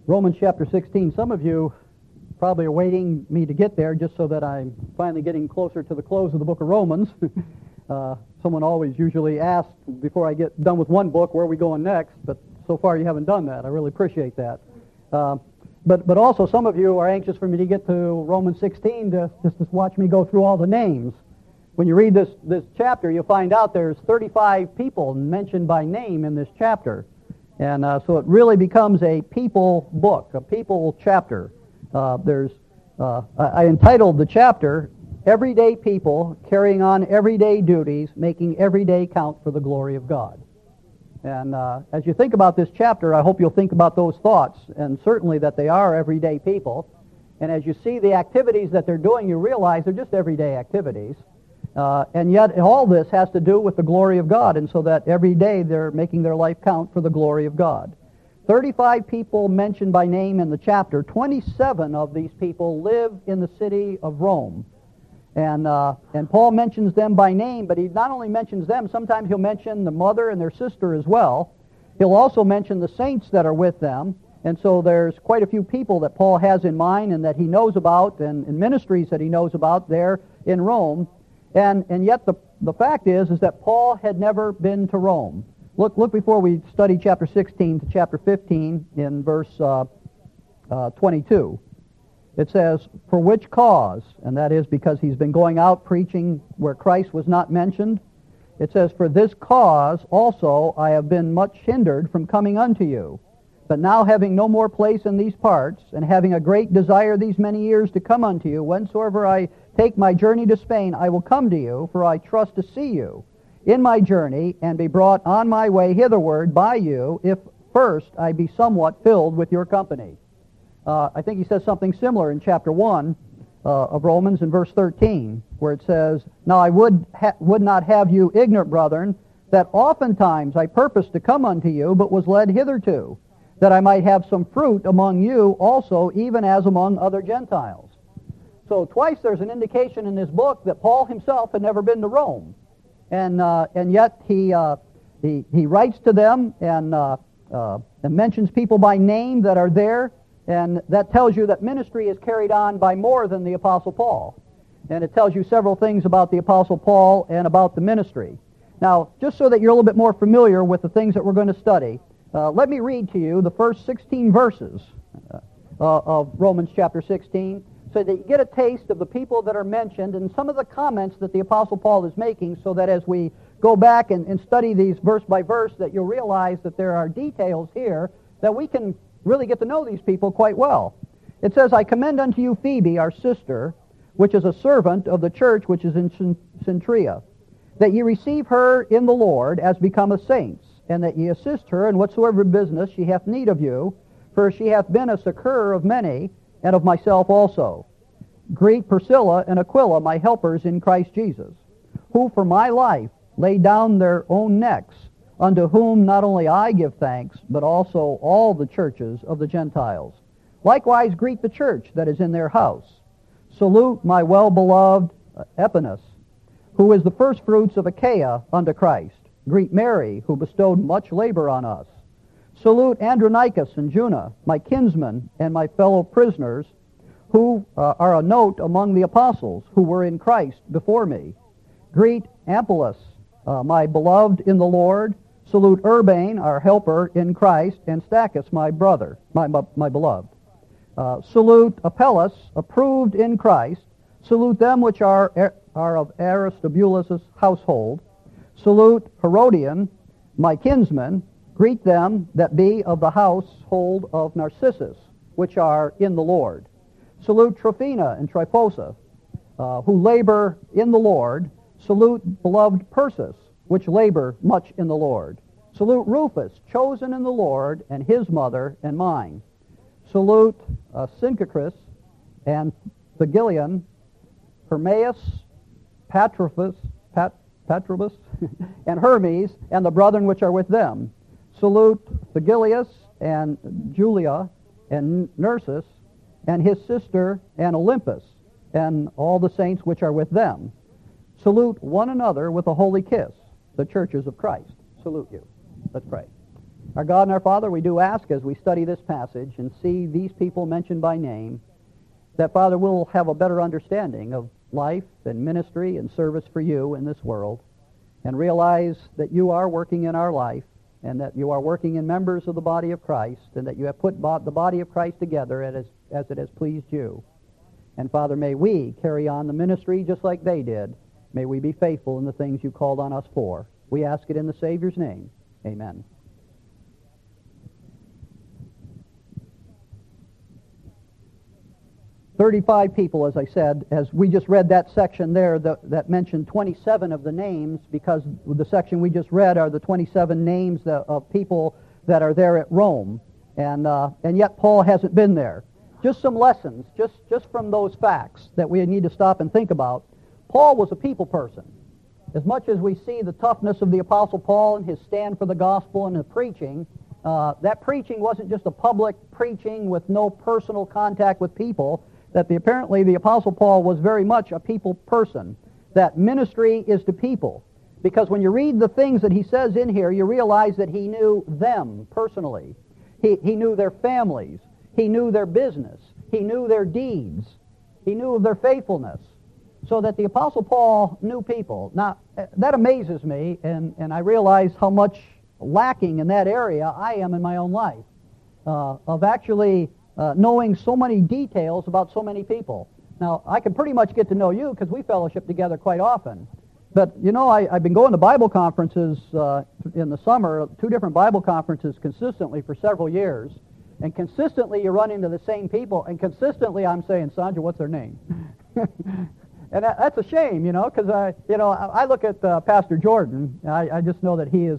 Romans chapter 16. Some of you probably are waiting me to get there just so that I'm finally getting closer to the close of the book of Romans. Someone always usually asks before I get done with one book, where are we going next? But so far you haven't done that. I really appreciate that. But also some of you are anxious for me to get to Romans 16 to watch me go through all the names. When you read this chapter, you'll find out there's 35 people mentioned by name in this chapter. And so it really becomes a people book, a people chapter. I entitled the chapter, Everyday People Carrying on Everyday Duties, Making Every Day Count for the Glory of God. And as you think about this chapter, I hope you'll think about those thoughts, and certainly that they are everyday people. And as you see the activities that they're doing, you realize they're just everyday activities. And yet all this has to do with the glory of God, and so that every day they're making their life count for the glory of God. 35 people mentioned by name in the chapter. 27 of these people live in the city of Rome. And Paul mentions them by name, but he not only mentions them, sometimes he'll mention the mother and their sister as well. He'll also mention the saints that are with them. And so there's quite a few people that Paul has in mind and that he knows about, and ministries that he knows about there in Rome. And yet the fact is that Paul had never been to Rome. Look before we study chapter 16 to chapter 15 in verse 22. It says, for which cause, and that is because he's been going out preaching where Christ was not mentioned. It says, for this cause also I have been much hindered from coming unto you. But now having no more place in these parts, and having a great desire these many years to come unto you, whensoever I take my journey to Spain, I will come to you, for I trust to see you in my journey, and be brought on my way hitherward by you, if first I be somewhat filled with your company. I think he says something similar in chapter 1 of Romans in verse 13, where it says, now I would not have you ignorant, brethren, that oftentimes I purposed to come unto you, but was led hitherto, that I might have some fruit among you also, even as among other Gentiles. So twice there's an indication in this book that Paul himself had never been to Rome. And yet he writes to them and mentions people by name that are there, and that tells you that ministry is carried on by more than the Apostle Paul. And it tells you several things about the Apostle Paul and about the ministry. Now, just so that you're a little bit more familiar with the things that we're going to study, let me read to you the first 16 verses of Romans chapter 16, so that you get a taste of the people that are mentioned and some of the comments that the Apostle Paul is making, so that as we go back and study these verse by verse, that you'll realize that there are details here that we can really get to know these people quite well. It says, I commend unto you Phoebe, our sister, which is a servant of the church which is in Centria, that ye receive her in the Lord as becometh saints, and that ye assist her in whatsoever business she hath need of you, for she hath been a succour of many, and of myself also. Greet Priscilla and Aquila, my helpers in Christ Jesus, who for my life laid down their own necks, unto whom not only I give thanks, but also all the churches of the Gentiles. Likewise greet the church that is in their house. Salute my well-beloved Epaenetus, who is the firstfruits of Achaia unto Christ. Greet Mary, who bestowed much labor on us. Salute Andronicus and Juna, my kinsmen and my fellow prisoners, who are a note among the apostles, who were in Christ before me. Greet Amplias, my beloved in the Lord. Salute Urbane, our helper in Christ, and Stachys, my brother, my beloved. Salute Apelles, approved in Christ. Salute them which are of Aristobulus' household. Salute Herodion, my kinsman. Greet them that be of the household of Narcissus, which are in the Lord. Salute Trophiena and Tryphosa, who labor in the Lord. Salute beloved Persis, which labor much in the Lord. Salute Rufus, chosen in the Lord, and his mother and mine. Salute Synchicus and Phygilion, Hermaeus, Patrobus, and Hermes, and the brethren which are with them. Salute Phygilius and Julia and Nersus, and his sister and Olympus, and all the saints which are with them. Salute one another with a holy kiss. The churches of Christ salute you. Let's pray. Our God and our Father, we do ask as we study this passage and see these people mentioned by name, that, Father, we'll have a better understanding of life and ministry and service for you in this world, and realize that you are working in our life, and that you are working in members of the body of Christ, and that you have put the body of Christ together as it has pleased you. And, Father, may we carry on the ministry just like they did. May we be faithful in the things you called on us for. We ask it in the Savior's name. Amen. "35 people, as I said, as we just read that section there that mentioned 27 of the names, because the section we just read are the 27 names of people that are there at Rome, and yet Paul hasn't been there. Just some lessons, just from those facts that we need to stop and think about. Paul was a people person. As much as we see the toughness of the Apostle Paul and his stand for the gospel and the preaching, that preaching wasn't just a public preaching with no personal contact with people, that apparently the Apostle Paul was very much a people person, that ministry is to people. Because when you read the things that he says in here, you realize that he knew them personally. He knew their families. He knew their business. He knew their deeds. He knew of their faithfulness. So that the Apostle Paul knew people. Now, that amazes me, and I realize how much lacking in that area I am in my own life, of actually knowing so many details about so many people. Now, I can pretty much get to know you because we fellowship together quite often. But, you know, I've been going to Bible conferences in the summer, 2 different Bible conferences consistently for several years. And consistently you run into the same people, and consistently I'm saying, Sandra, what's their name? And that's a shame, you know, because I look at Pastor Jordan. I just know that he has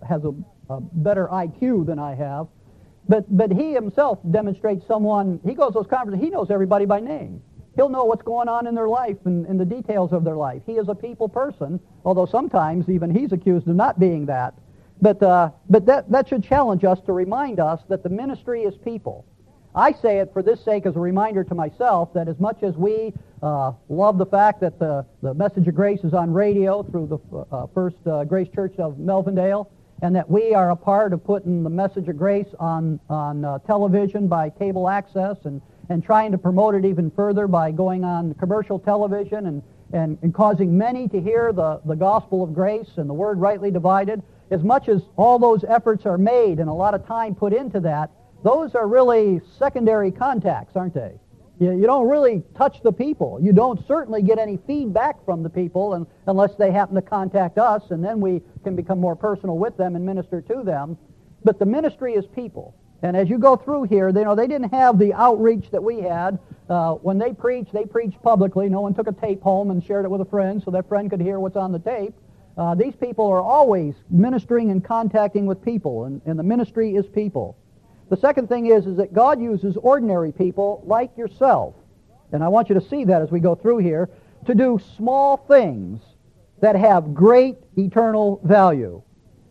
a better IQ than I have. But he himself demonstrates someone, he goes to those conferences, he knows everybody by name. He'll know what's going on in their life and the details of their life. He is a people person, although sometimes even he's accused of not being that. But that should challenge us to remind us that the ministry is people. I say it for this sake as a reminder to myself that as much as we love the fact that the Message of Grace is on radio through the First Grace Church of Melvindale, and that we are a part of putting the Message of Grace on television by cable access and trying to promote it even further by going on commercial television and causing many to hear the gospel of grace and the word rightly divided. As much as all those efforts are made and a lot of time put into that, those are really secondary contacts, aren't they? You don't really touch the people. You don't certainly get any feedback from the people unless they happen to contact us, and then we can become more personal with them and minister to them. But the ministry is people. And as you go through here, they didn't have the outreach that we had. When they preached publicly. No one took a tape home and shared it with a friend so that friend could hear what's on the tape. These people are always ministering and contacting with people, and the ministry is people. The second thing is that God uses ordinary people like yourself, and I want you to see that as we go through here, to do small things that have great eternal value,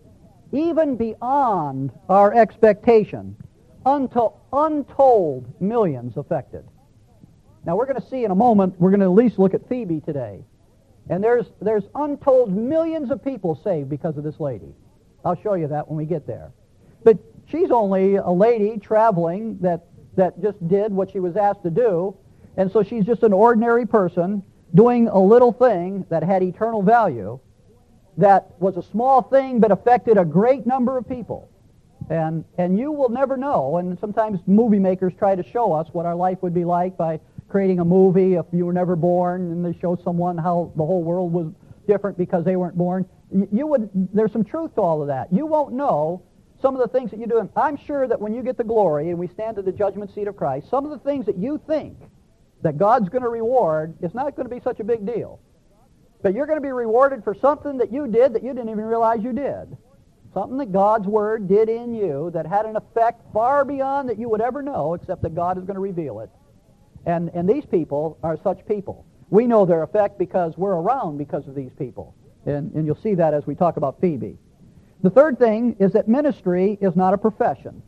even beyond our expectation, unto untold millions affected. Now we're going to see in a moment, we're going to at least look at Phoebe today. And there's untold millions of people saved because of this lady. I'll show you that when we get there. But she's only a lady traveling that just did what she was asked to do, and so she's just an ordinary person doing a little thing that had eternal value, that was a small thing but affected a great number of people. And you will never know, and sometimes movie makers try to show us what our life would be like by creating a movie if you were never born, and they show someone how the whole world was different because they weren't born. There's some truth to all of that. You won't know some of the things that you do. And I'm sure that when you get to glory and we stand at the judgment seat of Christ, some of the things that you think that God's going to reward is not going to be such a big deal. But you're going to be rewarded for something that you did that you didn't even realize you did. Something that God's Word did in you that had an effect far beyond that you would ever know, except that God is going to reveal it. And these people are such people. We know their effect because we're around because of these people. And you'll see that as we talk about Phoebe. The third thing is that ministry is not a profession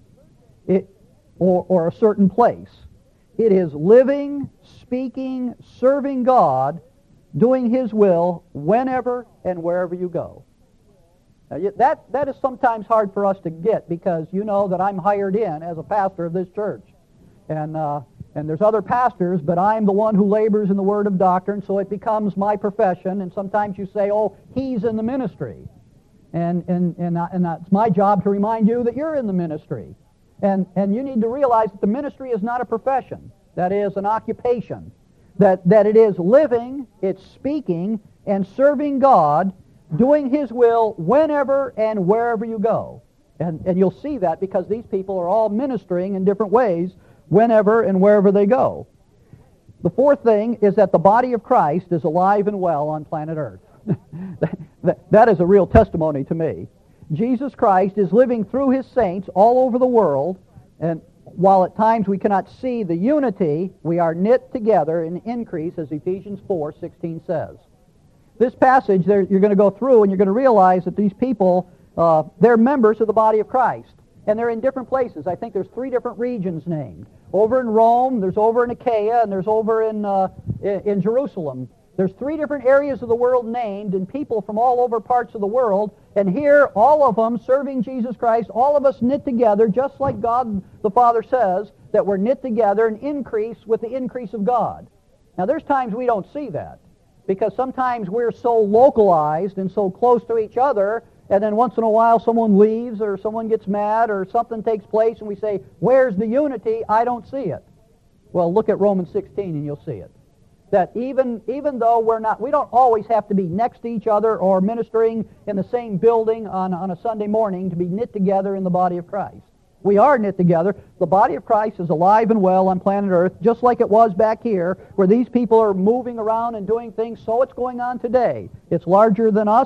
or a certain place. It is living, speaking, serving God, doing His will whenever and wherever you go. That is sometimes hard for us to get, because you know that I'm hired in as a pastor of this church. And there's other pastors, but I'm the one who labors in the word of doctrine, so it becomes my profession. And sometimes you say, oh, he's in the ministry. And it's my job to remind you that you're in the ministry. And you need to realize that the ministry is not a profession. That is an occupation. That it is living, it's speaking, and serving God, doing His will whenever and wherever you go. And you'll see that because these people are all ministering in different ways whenever and wherever they go. The fourth thing is that the body of Christ is alive and well on planet Earth. That is a real testimony to me. Jesus Christ is living through His saints all over the world, and while at times we cannot see the unity, we are knit together in increase, as Ephesians 4:16 says. This passage, you're going to go through and you're going to realize that these people, they're members of the body of Christ. And they're in different places. I think there's 3 different regions named. Over in Rome, there's over in Achaia, and there's over in Jerusalem. There's 3 different areas of the world named, and people from all over parts of the world. And here, all of them serving Jesus Christ, all of us knit together, just like God the Father says, that we're knit together and increase with the increase of God. Now, there's times we don't see that, because sometimes we're so localized and so close to each other, and then once in a while someone leaves or someone gets mad or something takes place and we say, where's the unity? I don't see it. Well, look at Romans 16 and you'll see it. That even though we don't always have to be next to each other or ministering in the same building on a Sunday morning to be knit together in the body of Christ. We are knit together. The body of Christ is alive and well on planet Earth, just like it was back here, where these people are moving around and doing things. So it's going on today. It's larger than us,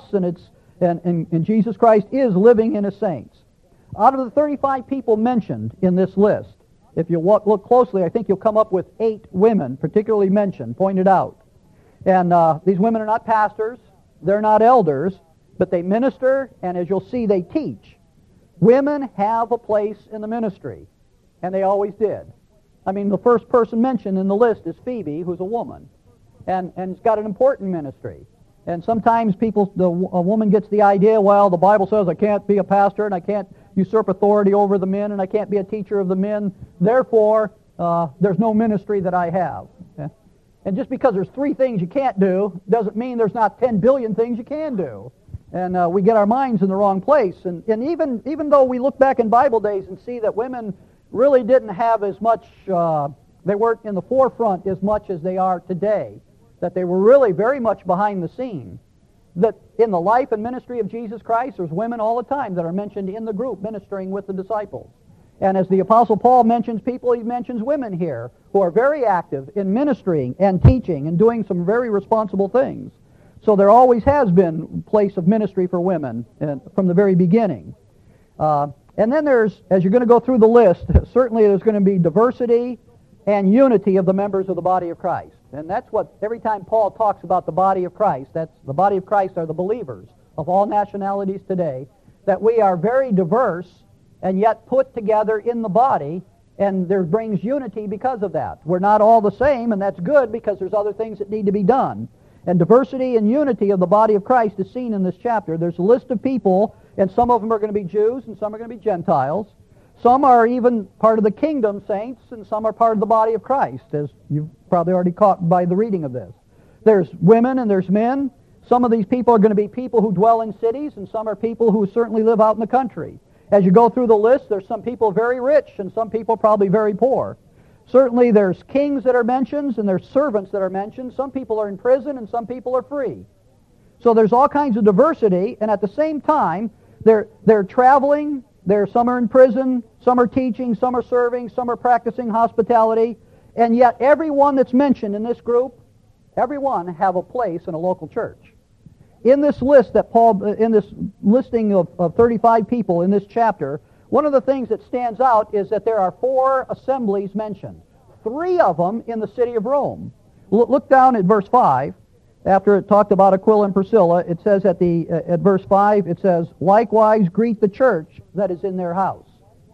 and Jesus Christ is living in His saints. Out of the 35 people mentioned in this list, if you look closely, I think you'll come up with 8 women particularly mentioned, pointed out. And these women are not pastors, they're not elders, but they minister, and as you'll see, they teach. Women have a place in the ministry, and they always did. I mean, the first person mentioned in the list is Phoebe, who's a woman, and it's got an important ministry. And sometimes a woman gets the idea, well, the Bible says I can't be a pastor and I can't usurp authority over the men and I can't be a teacher of the men. Therefore, there's no ministry that I have. And just because there's 3 things you can't do doesn't mean there's not 10 billion things you can do. And we get our minds in the wrong place. And even though we look back in Bible days and see that women really didn't have as much, they weren't in the forefront as much as they are today, that they were really very much behind the scene, that in the life and ministry of Jesus Christ, there's women all the time that are mentioned in the group ministering with the disciples. And as the Apostle Paul mentions people, he mentions women here who are very active in ministering and teaching and doing some very responsible things. So there always has been a place of ministry for women from the very beginning. And then there's, as you're going to go through the list, certainly there's going to be diversity and unity of the members of the body of Christ. And that's what, every time Paul talks about the body of Christ, that's the body of Christ are the believers of all nationalities today, that we are very diverse and yet put together in the body, and there brings unity because of that. We're not all the same, and that's good because there's other things that need to be done. And diversity and unity of the body of Christ is seen in this chapter. There's a list of people, and some of them are going to be Jews, and some are going to be Gentiles. Some are even part of the kingdom saints, and some are part of the body of Christ, as you've probably already caught by the reading of this. There's women and there's men. Some of these people are going to be people who dwell in cities, and some are people who certainly live out in the country. As you go through the list, there's some people very rich, and some people probably very poor. Certainly there's kings that are mentioned, and there's servants that are mentioned. Some people are in prison, and some people are free. So there's all kinds of diversity, and at the same time, they're traveling. Some are in prison, some are teaching, some are serving, some are practicing hospitality, and yet everyone that's mentioned in this group, everyone have a place in a local church. In this list that in this listing of 35 people in this chapter, one of the things that stands out is that there are 4 assemblies mentioned. 3 of them in the city of Rome. Look down at verse 5. After it talked about Aquila and Priscilla, it says at verse 5, it says, likewise greet the church that is in their house.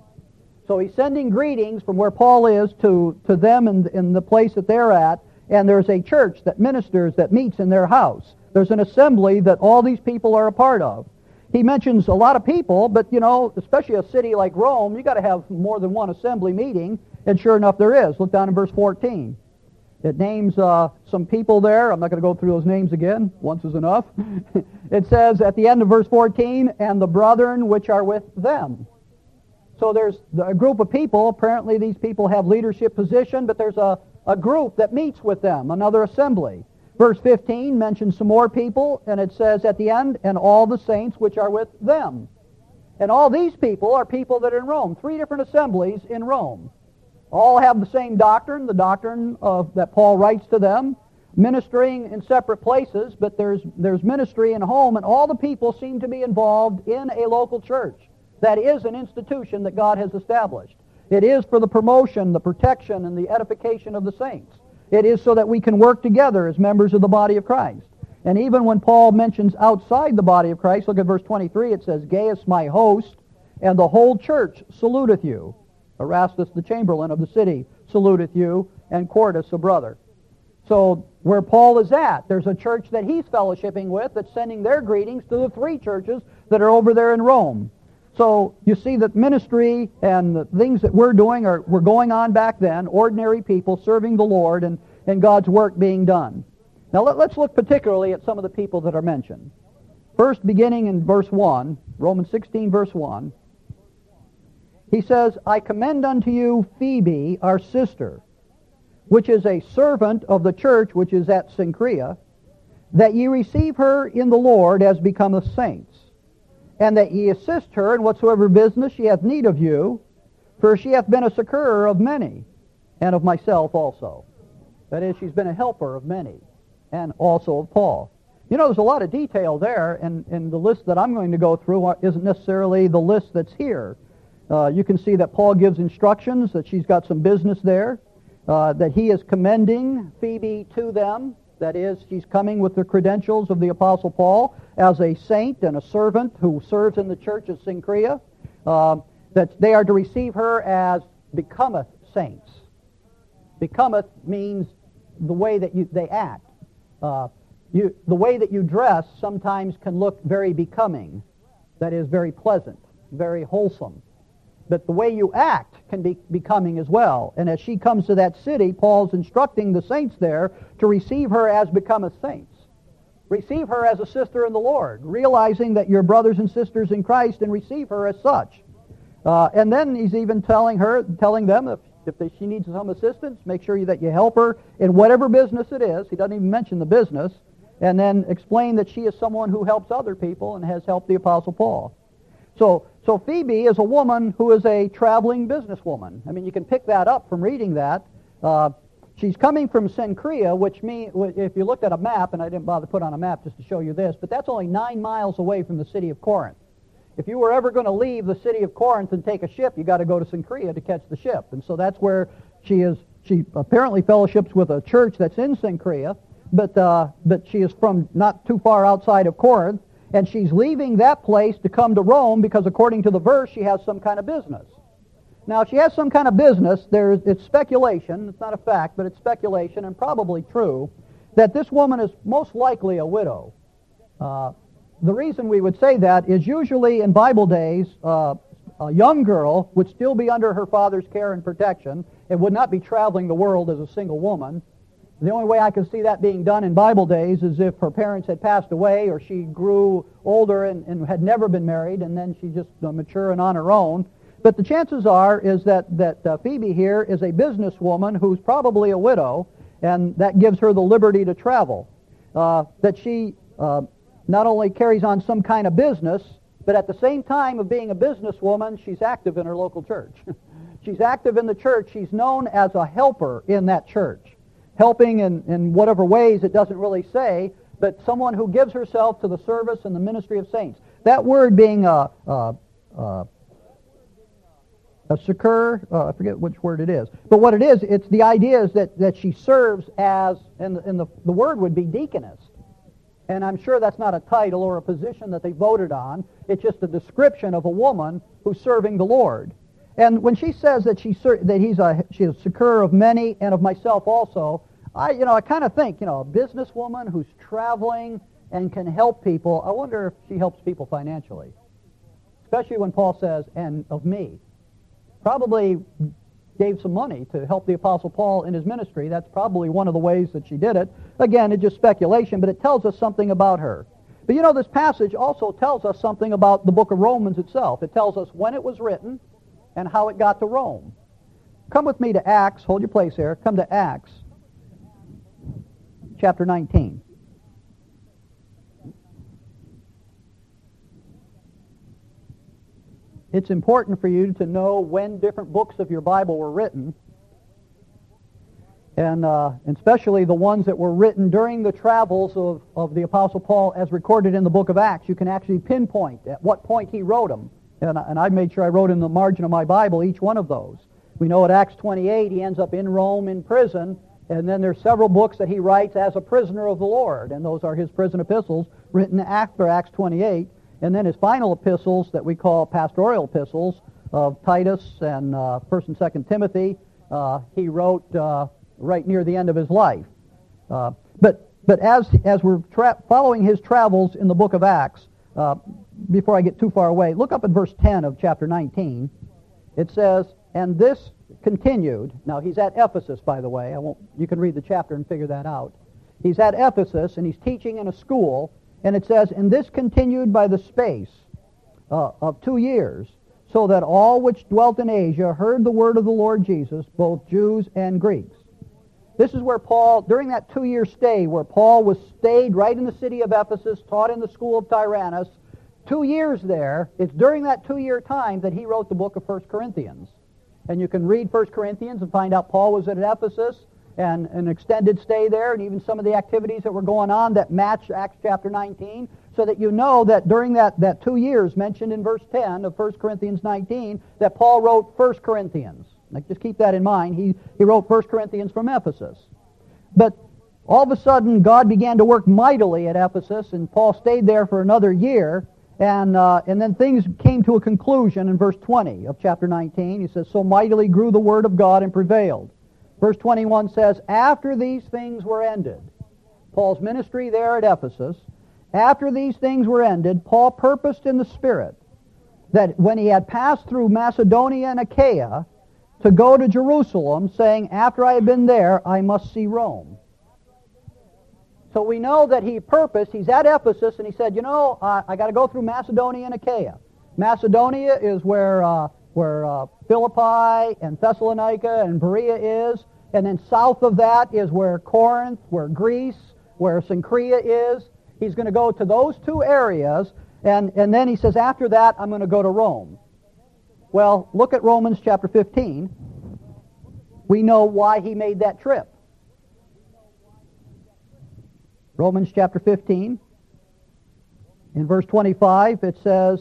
So he's sending greetings from where Paul is to them in the place that they're at, and there's a church that ministers, that meets in their house. There's an assembly that all these people are a part of. he mentions a lot of people, but, especially a city like Rome, you got to have more than one assembly meeting, and sure enough there is. Look down in verse 14. It names some people there. I'm not going to go through those names again. Once is enough. It says at the end of verse 14, and the brethren which are with them. So there's a group of people. Apparently these people have leadership position, but there's a group that meets with them, another assembly. Verse 15 mentions some more people, and it says at the end, and all the saints which are with them. And all these people are people that are in Rome. 3 different assemblies in Rome. All have the same doctrine, the doctrine of that Paul writes to them, ministering in separate places, but there's ministry in home, and all the people seem to be involved in a local church. That is an institution that God has established. It is for the promotion, the protection, and the edification of the saints. It is so that we can work together as members of the body of Christ. And even when Paul mentions outside the body of Christ, look at verse 23, it says, Gaius my host, and the whole church saluteth you. Erastus the chamberlain of the city saluteth you, and Quartus a brother. So where Paul is at, there's a church that he's fellowshipping with that's sending their greetings to the 3 churches that are over there in Rome. So you see that ministry and the things that we're doing were going on back then, ordinary people serving the Lord and God's work being done. Now let's look particularly at some of the people that are mentioned. First, beginning in verse 1, Romans 16, verse 1, he says, I commend unto you Phoebe, our sister, which is a servant of the church which is at Cenchrea, that ye receive her in the Lord as becometh saints, and that ye assist her in whatsoever business she hath need of you, for she hath been a succorer of many, and of myself also. That is, she's been a helper of many, and also of Paul. There's a lot of detail there, and the list that I'm going to go through isn't necessarily the list that's here. You can see that Paul gives instructions, that she's got some business there, that he is commending Phoebe to them. That is, she's coming with the credentials of the Apostle Paul as a saint and a servant who serves in the church of Cenchrea, that they are to receive her as becometh saints. Becometh means the way that they act. The way that you dress sometimes can look very becoming. That is, very pleasant, very wholesome. But the way you act can be becoming as well. And as she comes to that city, Paul's instructing the saints there to receive her as becometh saints. Receive her as a sister in the Lord, realizing that you're brothers and sisters in Christ, and receive her as such. And then he's even telling them if she needs some assistance, make sure that you help her in whatever business it is. He doesn't even mention the business. And then explain that she is someone who helps other people and has helped the Apostle Paul. So Phoebe is a woman who is a traveling businesswoman. I mean, you can pick that up from reading that. She's coming from Cenchrea, which means, if you looked at a map, and I didn't bother to put on a map just to show you this, but that's only 9 miles away from the city of Corinth. If you were ever going to leave the city of Corinth and take a ship, you got to go to Cenchrea to catch the ship. And so that's where she is. She apparently fellowships with a church that's in Cenchrea, but she is from not too far outside of Corinth. And she's leaving that place to come to Rome because, according to the verse, she has some kind of business. Now, if she has some kind of business, it's speculation. It's not a fact, but it's speculation, and probably true, that this woman is most likely a widow. The reason we would say that is usually in Bible days, a young girl would still be under her father's care and protection and would not be traveling the world as a single woman. The only way I can see that being done in Bible days is if her parents had passed away, or she grew older and had never been married, and then she's just mature and on her own. But the chances are is that Phoebe here is a businesswoman who's probably a widow, and that gives her the liberty to travel. That she not only carries on some kind of business, but at the same time of being a businesswoman, she's active in her local church. She's active in the church. She's known as a helper in that church. Helping in whatever ways, it doesn't really say, but someone who gives herself to the service and the ministry of saints. That word being a succor, I forget which word it is, but what it is, it's the idea is that she serves as, and the word would be deaconess. And I'm sure that's not a title or a position that they voted on. It's just a description of a woman who's serving the Lord. And when she says that she's a succor of many and of myself also, I kind of think, a businesswoman who's traveling and can help people. I wonder if she helps people financially, especially when Paul says, and of me. Probably gave some money to help the Apostle Paul in his ministry. That's probably one of the ways that she did it. Again, it's just speculation, but it tells us something about her. But you know, this passage also tells us something about the book of Romans itself. It tells us when it was written and how it got to Rome. Come with me to Acts. Hold your place here. Come to Acts chapter 19. It's important for you to know when different books of your Bible were written, and especially the ones that were written during the travels of the Apostle Paul as recorded in the book of Acts. You can actually pinpoint at what point he wrote them, and I made sure I wrote in the margin of my Bible each one of those. We know at Acts 28 he ends up in Rome in prison, and then there's several books that he writes as a prisoner of the Lord, and those are his prison epistles written after Acts 28. And then his final epistles that we call pastoral epistles of Titus and 1st and 2nd Timothy, he wrote right near the end of his life. But as we're following his travels in the book of Acts, before I get too far away, look up at verse 10 of chapter 19. It says, and this continued. Now he's at Ephesus, by the way. You can read the chapter and figure that out. He's at Ephesus and he's teaching in a school. And it says, and this continued by the space of 2 years, so that all which dwelt in Asia heard the word of the Lord Jesus, both Jews and Greeks. This is where Paul, during that 2-year stay, where Paul stayed right in the city of Ephesus, taught in the school of Tyrannus, 2 years there, it's during that 2-year time that he wrote the book of 1 Corinthians. And you can read 1 Corinthians and find out Paul was at Ephesus, and an extended stay there, and even some of the activities that were going on that match Acts chapter 19, so that you know that during that 2 years mentioned in verse 10 of 1 Corinthians 19, that Paul wrote 1 Corinthians. Like, just keep that in mind. He wrote 1 Corinthians from Ephesus. But all of a sudden, God began to work mightily at Ephesus, and Paul stayed there for another year, and then things came to a conclusion in verse 20 of chapter 19. He says, so mightily grew the word of God and prevailed. Verse 21 says, after these things were ended, Paul's ministry there at Ephesus, after these things were ended, Paul purposed in the Spirit that when he had passed through Macedonia and Achaia, to go to Jerusalem, saying, after I have been there, I must see Rome. So we know that he purposed, he's at Ephesus, and he said, I got to go through Macedonia and Achaia. Macedonia is where Philippi and Thessalonica and Berea is. And then south of that is where Corinth, where Greece, where Cenchrea is. He's going to go to those 2 areas, and then he says, after that, I'm going to go to Rome. Well, look at Romans chapter 15. We know why he made that trip. Romans chapter 15, in verse 25, it says,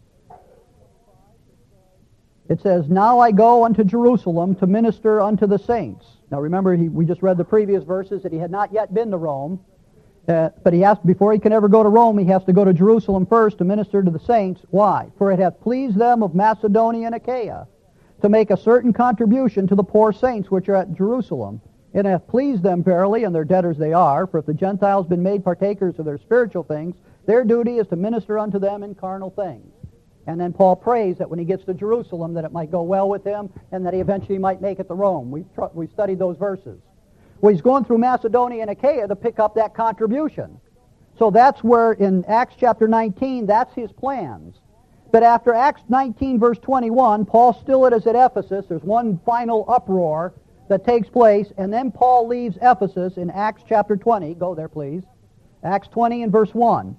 now I go unto Jerusalem to minister unto the saints. Now remember, we just read the previous verses that he had not yet been to Rome. But he has, before he can ever go to Rome, he has to go to Jerusalem first to minister to the saints. Why? For it hath pleased them of Macedonia and Achaia to make a certain contribution to the poor saints which are at Jerusalem. It hath pleased them verily, and their debtors they are. For if the Gentiles been made partakers of their spiritual things, their duty is to minister unto them in carnal things. And then Paul prays that when he gets to Jerusalem that it might go well with him and that he eventually might make it to Rome. We studied those verses. Well, he's going through Macedonia and Achaia to pick up that contribution. So that's where in Acts chapter 19, that's his plans. But after Acts 19 verse 21, Paul still is at Ephesus. There's one final uproar that takes place, and then Paul leaves Ephesus in Acts chapter 20. Go there, please. Acts 20 and verse 1.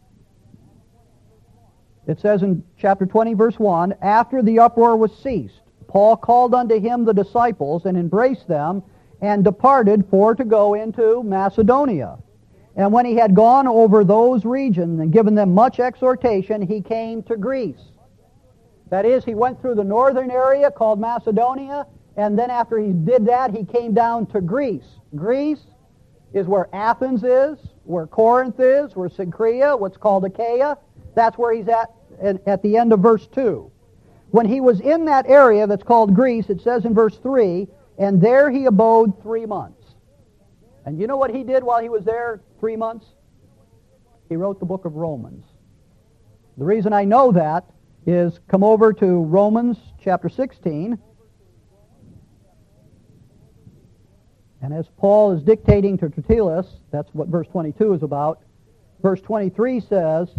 It says in chapter 20, verse 1, after the uproar was ceased, Paul called unto him the disciples and embraced them and departed for to go into Macedonia. And when he had gone over those regions and given them much exhortation, he came to Greece. That is, he went through the northern area called Macedonia, and then after he did that, he came down to Greece. Greece is where Athens is, where Corinth is, where Cenchrea, what's called Achaia. That's where he's at the end of verse 2. When he was in that area that's called Greece, it says in verse 3, and there he abode 3 months. And you know what he did while he was there 3 months? he wrote the book of Romans. The reason I know that is come over to Romans chapter 16. And as Paul is dictating to Tertullus, that's what verse 22 is about. Verse 23 says,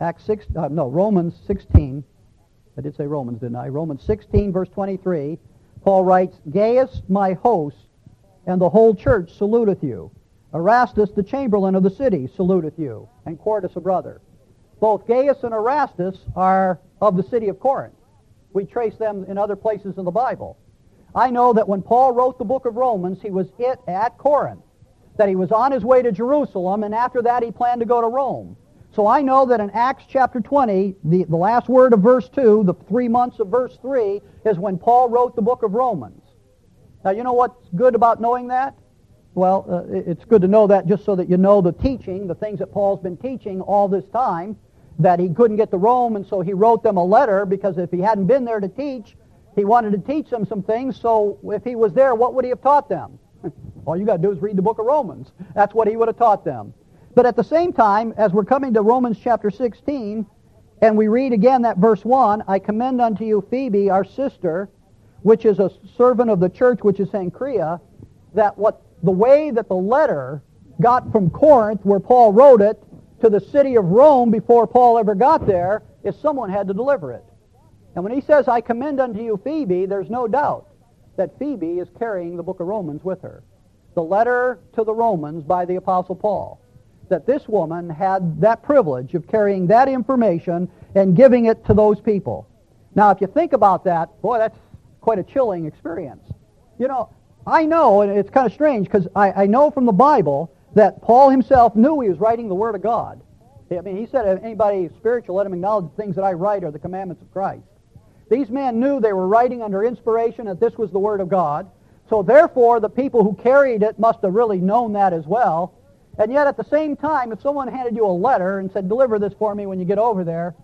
Romans 16. I did say Romans, didn't I? Romans 16, verse 23. Paul writes, Gaius, my host, and the whole church saluteth you. Erastus, the chamberlain of the city, saluteth you, and Quartus, a brother. Both Gaius and Erastus are of the city of Corinth. We trace them in other places in the Bible. I know that when Paul wrote the book of Romans, he was at Corinth, that he was on his way to Jerusalem, and after that he planned to go to Rome. So I know that in Acts chapter 20, the last word of verse 2, the 3 months of verse 3, is when Paul wrote the book of Romans. Now, you know what's good about knowing that? Well, it's good to know that just so that you know the teaching, the things that Paul's been teaching all this time, that he couldn't get to Rome, and so he wrote them a letter, because if he hadn't been there to teach, he wanted to teach them some things, so if he was there, what would he have taught them? All you got to do is read the book of Romans. That's what he would have taught them. But at the same time, as we're coming to Romans chapter 16, and we read again that verse 1, I commend unto you Phoebe, our sister, which is a servant of the church which is Cenchrea, that the way that the letter got from Corinth, where Paul wrote it, to the city of Rome before Paul ever got there, is someone had to deliver it. And when he says, I commend unto you Phoebe, there's no doubt that Phoebe is carrying the book of Romans with her. The letter to the Romans by the Apostle Paul. That this woman had that privilege of carrying that information and giving it to those people. Now, if you think about that, boy, that's quite a chilling experience. You know, I know, and it's kind of strange, because I know from the Bible that Paul himself knew he was writing the Word of God. I mean, he said, if anybody is spiritual, let him acknowledge the things that I write are the commandments of Christ. These men knew they were writing under inspiration, that this was the Word of God. So therefore, the people who carried it must have really known that as well. And yet at the same time, if someone handed you a letter and said, deliver this for me when you get over there,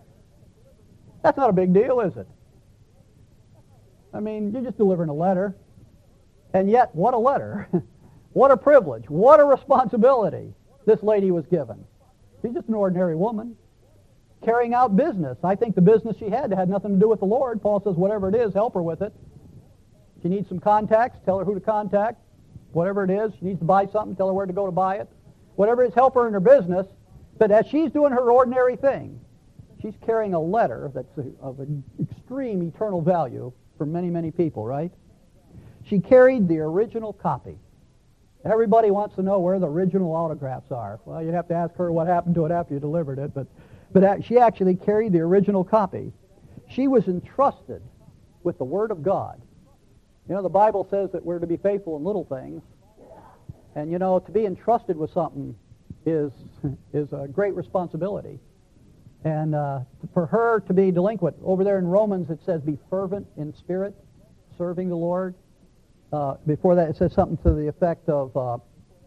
that's not a big deal, is it? I mean, you're just delivering a letter. And yet, what a letter. What a privilege. What a responsibility this lady was given. She's just an ordinary woman carrying out business. I think the business she had nothing to do with the Lord. Paul says, whatever it is, help her with it. If she needs some contacts, tell her who to contact. Whatever it is, she needs to buy something, tell her where to go to buy it. Whatever it is, help her in her business. But as she's doing her ordinary thing, she's carrying a letter that's of an extreme eternal value for many, many people, right? She carried the original copy. Everybody wants to know where the original autographs are. Well, you'd have to ask her what happened to it after you delivered it, but she actually carried the original copy. She was entrusted with the Word of God. You know, the Bible says that we're to be faithful in little things. And, you know, to be entrusted with something is a great responsibility. And for her to be delinquent, over there in Romans it says, be fervent in spirit, serving the Lord. Before that it says something to the effect that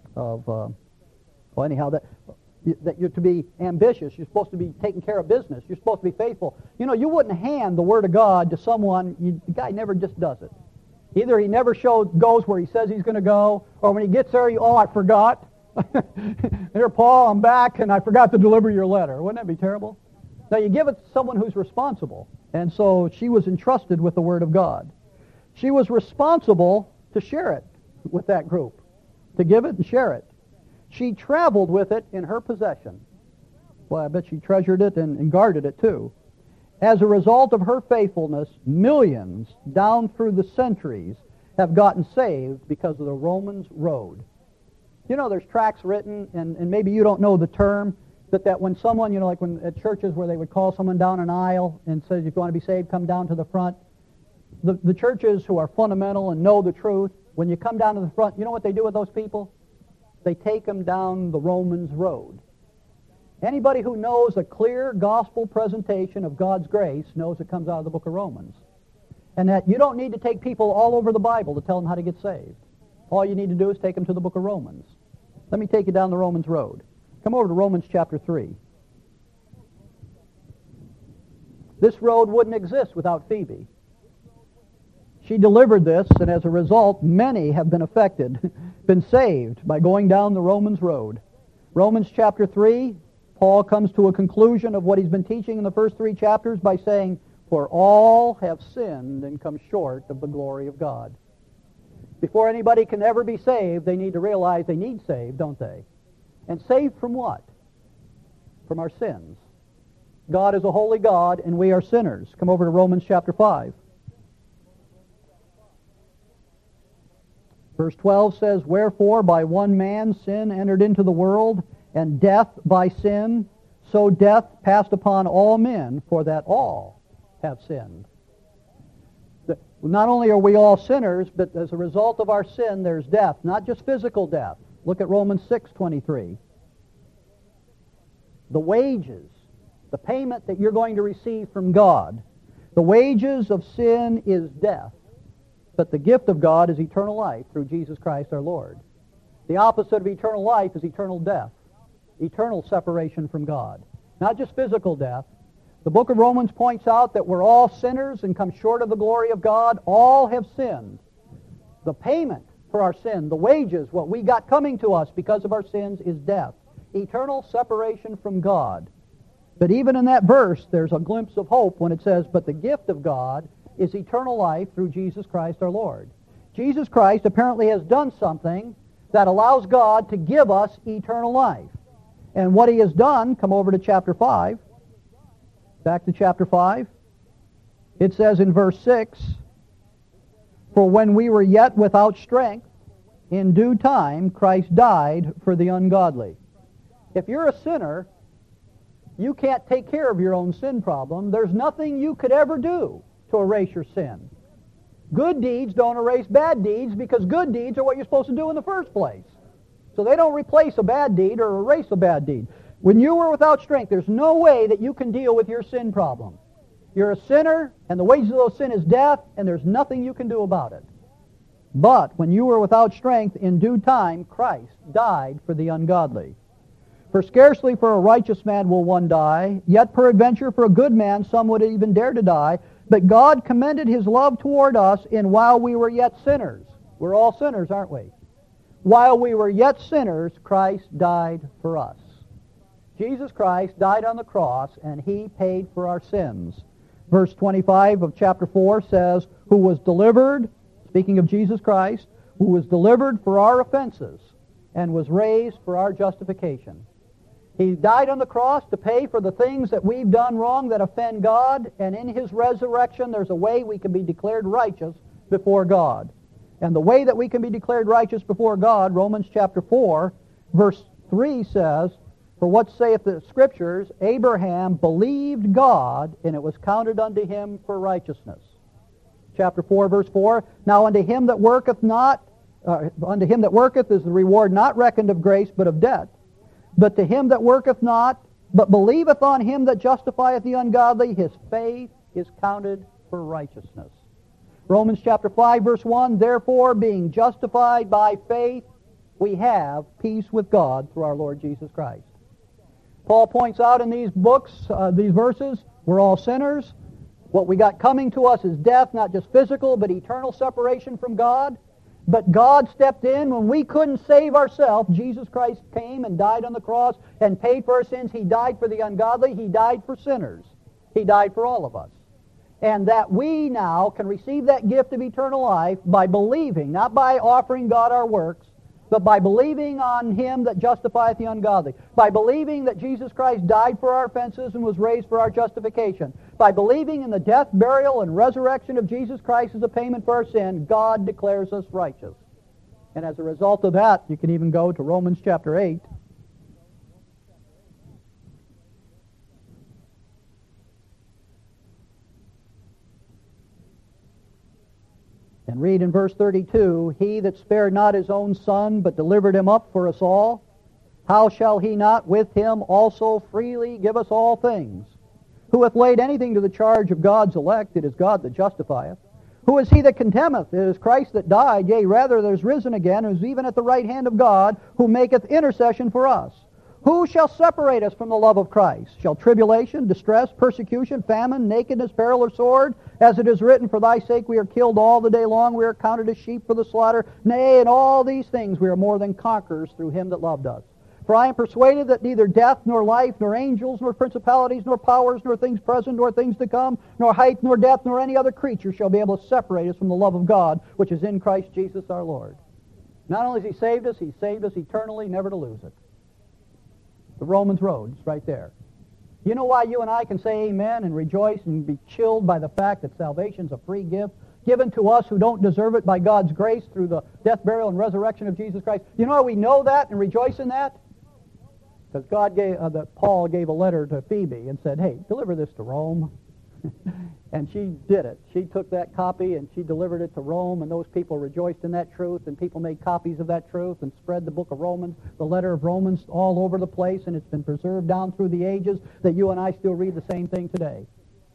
you're to be ambitious. You're supposed to be taking care of business. You're supposed to be faithful. You know, you wouldn't hand the Word of God to someone, the guy never just does it. Either he never goes where he says he's going to go, or when he gets there, I forgot. Here, Paul, I'm back, and I forgot to deliver your letter. Wouldn't that be terrible? Now, you give it to someone who's responsible. And so she was entrusted with the Word of God. She was responsible to share it with that group, to give it and share it. She traveled with it in her possession. Well, I bet she treasured it and guarded it too. As a result of her faithfulness, millions down through the centuries have gotten saved because of the Romans Road. You know, there's tracts written, and maybe you don't know the term, but that when someone, you know, like when at churches where they would call someone down an aisle and say, if you want to be saved, come down to the front. The churches who are fundamental and know the truth, when you come down to the front, you know what they do with those people? They take them down the Romans Road. Anybody who knows a clear gospel presentation of God's grace knows it comes out of the book of Romans. And that you don't need to take people all over the Bible to tell them how to get saved. All you need to do is take them to the book of Romans. Let me take you down the Romans Road. Come over to Romans chapter 3. This road wouldn't exist without Phoebe. She delivered this, and as a result, many have been affected, been saved by going down the Romans Road. Romans chapter 3, Paul comes to a conclusion of what he's been teaching in the first 3 chapters by saying, "For all have sinned and come short of the glory of God." Before anybody can ever be saved, they need to realize they need saved, don't they? And saved from what? From our sins. God is a holy God, and we are sinners. Come over to Romans chapter 5. Verse 12 says, "Wherefore by one man sin entered into the world, and death by sin, so death passed upon all men, for that all have sinned." Not only are we all sinners, but as a result of our sin, there's death, not just physical death. Look at Romans 6:23. The wages, the payment that you're going to receive from God, the wages of sin is death, but the gift of God is eternal life through Jesus Christ our Lord. The opposite of eternal life is eternal death, eternal separation from God, not just physical death. The book of Romans points out that we're all sinners and come short of the glory of God. All have sinned. The payment for our sin, the wages, what we got coming to us because of our sins is death, eternal separation from God. But even in that verse, there's a glimpse of hope when it says, "But the gift of God is eternal life through Jesus Christ our Lord." Jesus Christ apparently has done something that allows God to give us eternal life. And what he has done, come over to chapter 5. Back to chapter 5. It says in verse 6, "For when we were yet without strength, in due time Christ died for the ungodly." If you're a sinner, you can't take care of your own sin problem. There's nothing you could ever do to erase your sin. Good deeds don't erase bad deeds because good deeds are what you're supposed to do in the first place. So they don't replace a bad deed or erase a bad deed. When you were without strength, there's no way that you can deal with your sin problem. You're a sinner, and the wages of those sin is death, and there's nothing you can do about it. But when you were without strength, in due time, Christ died for the ungodly. "For scarcely for a righteous man will one die, yet peradventure for a good man some would even dare to die. But God commended his love toward us in while we were yet sinners." We're all sinners, aren't we? "While we were yet sinners, Christ died for us." Jesus Christ died on the cross, and he paid for our sins. Verse 25 of chapter 4 says, "Who was delivered," speaking of Jesus Christ, "who was delivered for our offenses and was raised for our justification." He died on the cross to pay for the things that we've done wrong that offend God, and in his resurrection there's a way we can be declared righteous before God. And the way that we can be declared righteous before God, Romans chapter 4, verse 3 says, "For what saith the Scriptures, Abraham believed God, and it was counted unto him for righteousness." Chapter 4, verse 4, "Now unto him that worketh is the reward not reckoned of grace, but of debt. But to him that worketh not, but believeth on him that justifieth the ungodly, his faith is counted for righteousness." Romans chapter 5, verse 1, "Therefore, being justified by faith, we have peace with God through our Lord Jesus Christ." Paul points out in these books, these verses, we're all sinners. What we got coming to us is death, not just physical, but eternal separation from God. But God stepped in when we couldn't save ourselves. Jesus Christ came and died on the cross and paid for our sins. He died for the ungodly. He died for sinners. He died for all of us. And that we now can receive that gift of eternal life by believing, not by offering God our works, but by believing on him that justifieth the ungodly, by believing that Jesus Christ died for our offenses and was raised for our justification, by believing in the death, burial, and resurrection of Jesus Christ as a payment for our sin, God declares us righteous. And as a result of that, you can even go to Romans chapter 8. And read in verse 32, "He that spared not his own Son, but delivered him up for us all, how shall he not with him also freely give us all things? Who hath laid anything to the charge of God's elect? It is God that justifieth. Who is he that condemneth? It is Christ that died, yea, rather that is risen again, who is even at the right hand of God, who maketh intercession for us. Who shall separate us from the love of Christ? Shall tribulation, distress, persecution, famine, nakedness, peril, or sword? As it is written, for thy sake we are killed all the day long, we are counted as sheep for the slaughter. Nay, in all these things we are more than conquerors through him that loved us. For I am persuaded that neither death, nor life, nor angels, nor principalities, nor powers, nor things present, nor things to come, nor height, nor depth, nor any other creature shall be able to separate us from the love of God, which is in Christ Jesus our Lord. Not only has He saved us eternally, never to lose it. The Romans Road is right there. You know why you and I can say amen and rejoice and be chilled by the fact that salvation's a free gift given to us who don't deserve it by God's grace through the death, burial, and resurrection of Jesus Christ? You know how we know that and rejoice in that? Because Paul gave a letter to Phoebe and said, hey, deliver this to Rome. And she did it. She took that copy and she delivered it to Rome, and those people rejoiced in that truth, and people made copies of that truth and spread the book of Romans, the letter of Romans, all over the place, and it's been preserved down through the ages that you and I still read the same thing today.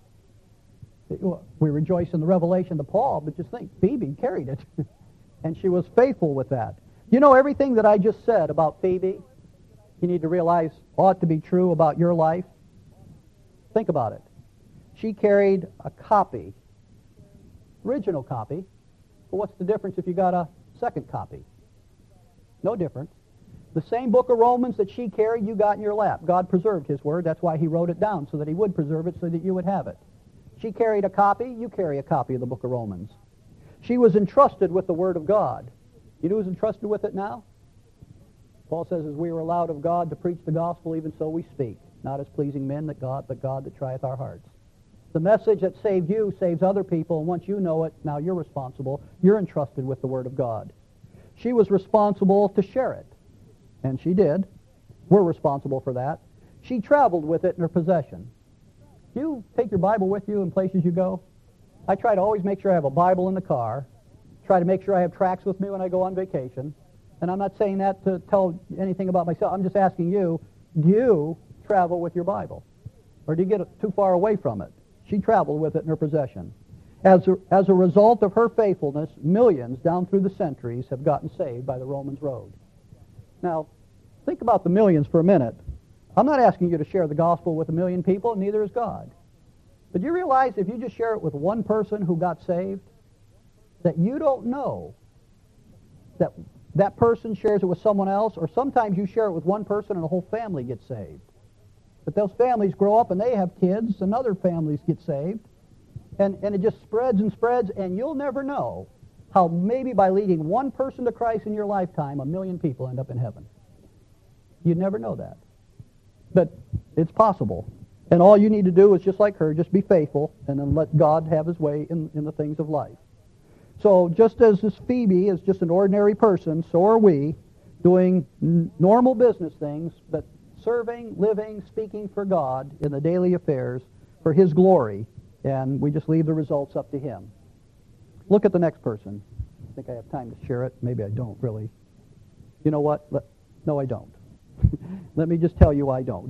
We rejoice in the revelation of Paul, but just think, Phoebe carried it, and she was faithful with that. You know, everything that I just said about Phoebe, you need to realize ought to be true about your life. Think about it. She carried a copy, original copy, but what's the difference if you got a second copy? No difference. The same book of Romans that she carried, you got in your lap. God preserved His Word. That's why He wrote it down, so that He would preserve it, so that you would have it. She carried a copy, you carry a copy of the book of Romans. She was entrusted with the Word of God. You know who's entrusted with it now? Paul says, as we were allowed of God to preach the gospel, even so we speak, not as pleasing men, but God that trieth our hearts. The message that saved you saves other people, and once you know it, now you're responsible. You're entrusted with the Word of God. She was responsible to share it, and she did. We're responsible for that. She traveled with it in her possession. Do you take your Bible with you in places you go? I try to always make sure I have a Bible in the car, try to make sure I have tracts with me when I go on vacation. And I'm not saying that to tell anything about myself. I'm just asking you, do you travel with your Bible? Or do you get too far away from it? She traveled with it in her possession. As a result of her faithfulness, millions down through the centuries have gotten saved by the Romans Road. Now, think about the millions for a minute. I'm not asking you to share the gospel with a million people, and neither is God. But you realize if you just share it with one person who got saved, that you don't know that that person shares it with someone else, or sometimes you share it with one person and a whole family gets saved. But those families grow up and they have kids and other families get saved. And it just spreads and spreads, and you'll never know how maybe by leading one person to Christ in your lifetime, a million people end up in heaven. You'd never know that. But it's possible. And all you need to do is just like her, just be faithful and then let God have His way in the things of life. So just as this Phoebe is just an ordinary person, so are we, doing normal business things, but serving, living, speaking for God in the daily affairs for His glory, and we just leave the results up to Him. Look at the next person. I think I have time to share it. Maybe I don't, really. You know what? No, I don't. Let me just tell you I don't.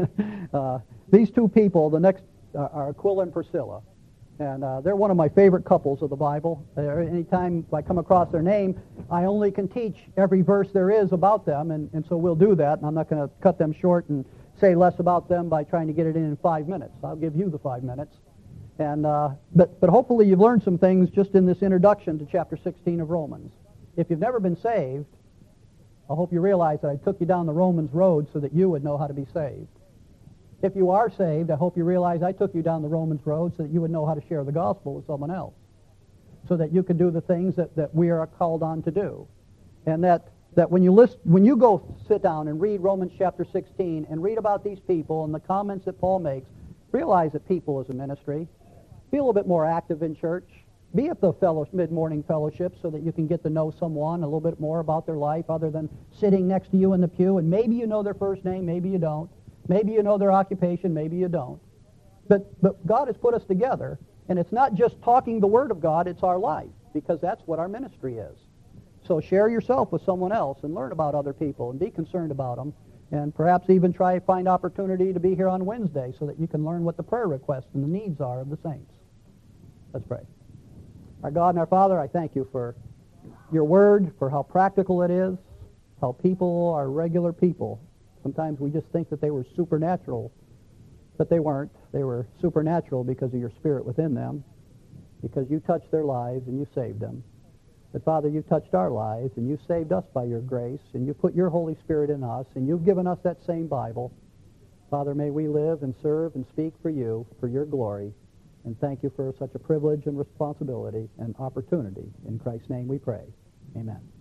These two people, the next, are Aquila and Priscilla. And they're one of my favorite couples of the Bible. Anytime I come across their name, I only can teach every verse there is about them, and so we'll do that. And I'm not going to cut them short and say less about them by trying to get it in 5 minutes. I'll give you the 5 minutes. And but hopefully you've learned some things just in this introduction to chapter 16 of Romans. If you've never been saved, I hope you realize that I took you down the Romans road so that you would know how to be saved. If you are saved, I hope you realize I took you down the Romans road so that you would know how to share the gospel with someone else, so that you could do the things that we are called on to do. And that when you go sit down and read Romans chapter 16 and read about these people and the comments that Paul makes, realize that people is a ministry. Be a little bit more active in church. Be at the mid-morning fellowship so that you can get to know someone a little bit more about their life other than sitting next to you in the pew, and maybe you know their first name, maybe you don't. Maybe you know their occupation, maybe you don't. But God has put us together, and it's not just talking the Word of God, it's our life, because that's what our ministry is. So share yourself with someone else and learn about other people and be concerned about them, and perhaps even try to find opportunity to be here on Wednesday so that you can learn what the prayer requests and the needs are of the saints. Let's pray. Our God and our Father, I thank you for your Word, for how practical it is, how people are regular people. Sometimes we just think that they were supernatural, but they weren't. They were supernatural because of your Spirit within them, because you touched their lives and you saved them. But Father, you've touched our lives, and you've saved us by your grace, and you've put your Holy Spirit in us, and you've given us that same Bible. Father, may we live and serve and speak for you, for your glory, and thank you for such a privilege and responsibility and opportunity. In Christ's name we pray. Amen.